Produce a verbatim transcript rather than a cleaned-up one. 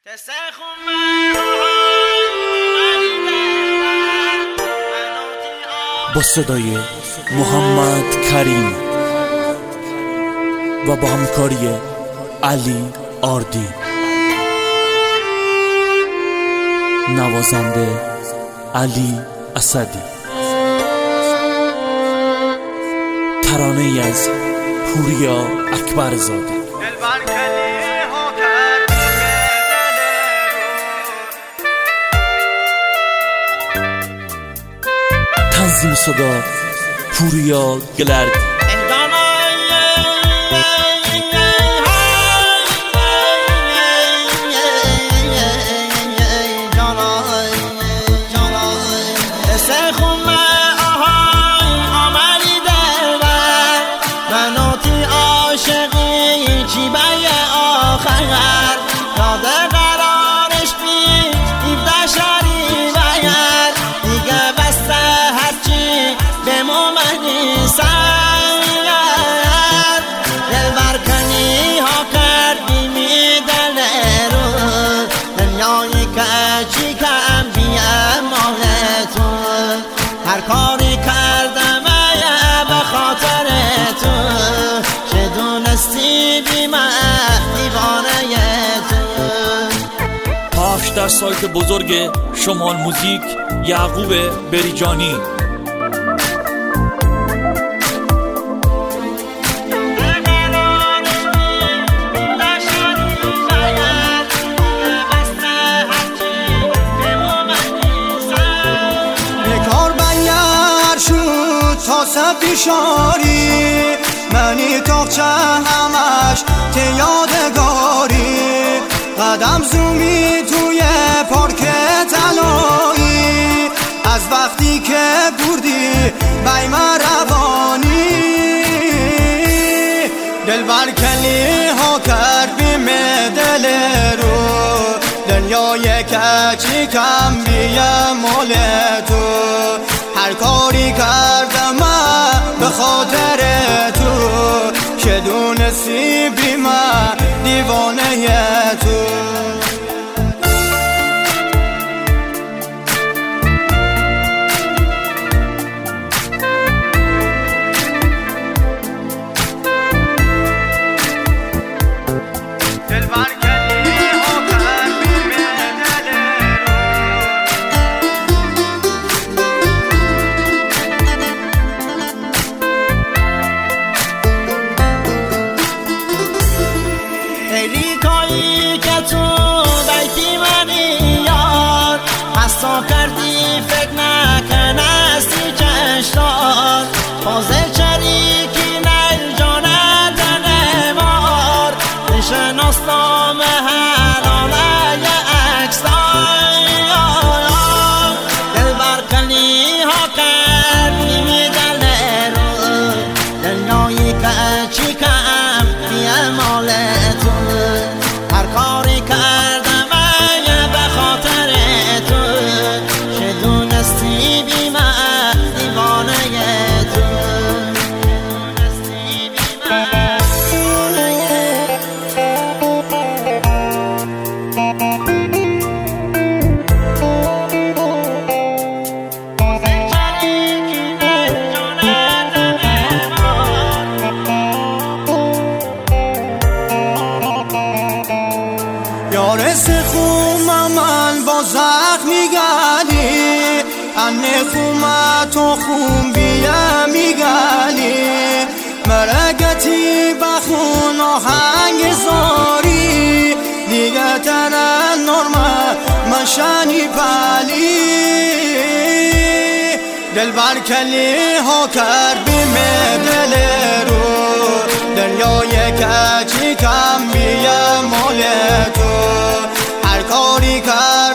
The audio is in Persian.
با صدای محمد کریم و با همکاری علی آردی، نوازنده علی اسدی، ترانه ای از پوریا اکبرزاده. تنظیم صدا پوریا گلرد. هر کاری کردم به خاطر تو، چه دونستی بی من دیوانه تو. پخش در سایت بزرگ شمال موزیک یعقوب بریجانی. پیشاری منی تاقچه همش ته یادگاری، قدم زومی توی پارک طلایی، از وقتی که بردی بیم روانی، دل برکلی ها کرد بیم دل رو، دنیای کچی کم بیم مال تو. هر کاری کردم به خاطر تو، که دونستی بی من دیوانه تو. حسا کردی فکر نکنستی چشتار، بازه چریکی نیل جانه دنوار، نشناستام حلاله اکستان. دل برکنی ها کردی می دل رو، دنیایی کچی کم بیه مال تو. هر کاری کردم به خاطر تو، چه دونستی بی من دیوانه تو. یار سخوم من با زخمی گلی، انه خوم تو خون بیا میگلی، مرگتی بخون آهنگ زاری، دیگه تنه نرمه مشانی پلی، دل برکلی ها کرد بیم دل رو، دنیای کچی کم بیا مال تو. هر کاری کرد